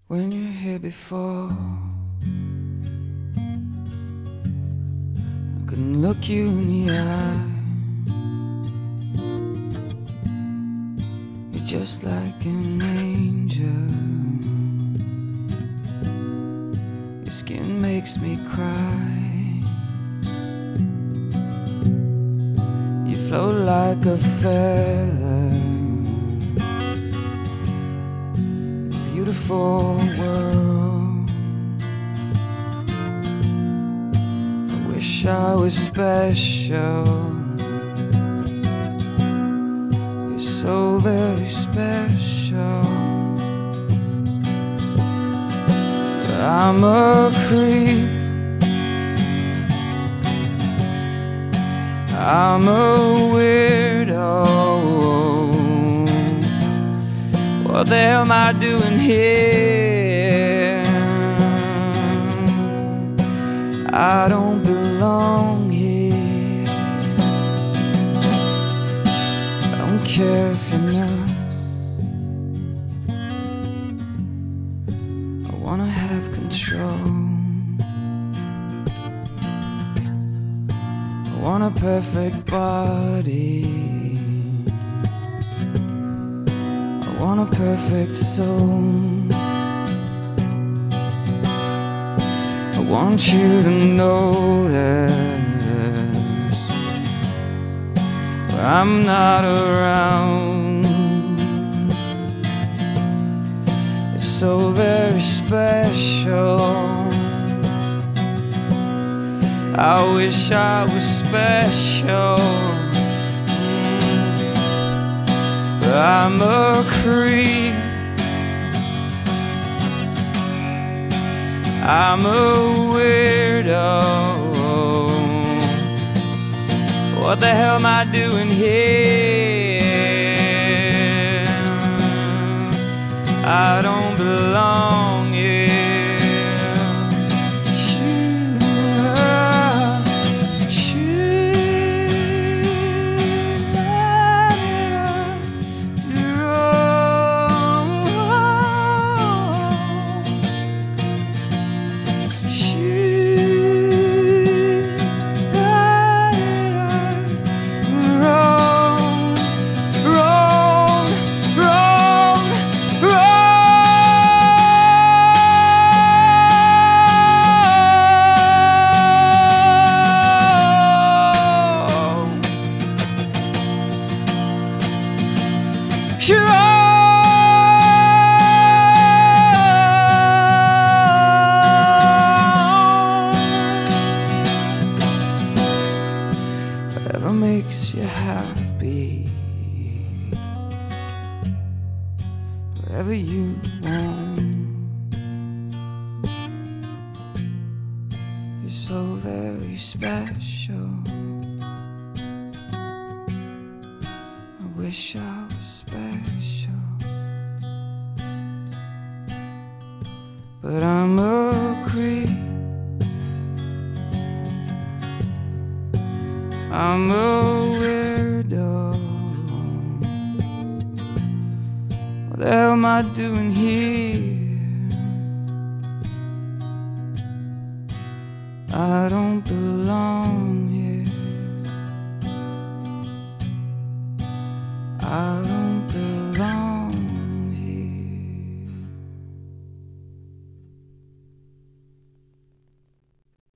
when you're here before. I couldn't look you in the eye. You're just like an angel. Your skin makes me cry. You float like a feather. Beautiful world. I wish I was special. You're so very special. But I'm a creep. I'm a weirdo. What the hell am I doing here? I don't belong here. I don't care if you're nuts. I wanna have control. I want a perfect body. I want a perfect soul. I want you to notice when I'm not around. It's so very special. I wish I was special. I'm a creep. I'm a weirdo. What the hell am I doing here? I don't belong here. Whatever makes you happy, whatever you want. You're so very special. I wish I was special, but I'm a creep. I'm a weirdo. What the hell am I doing here?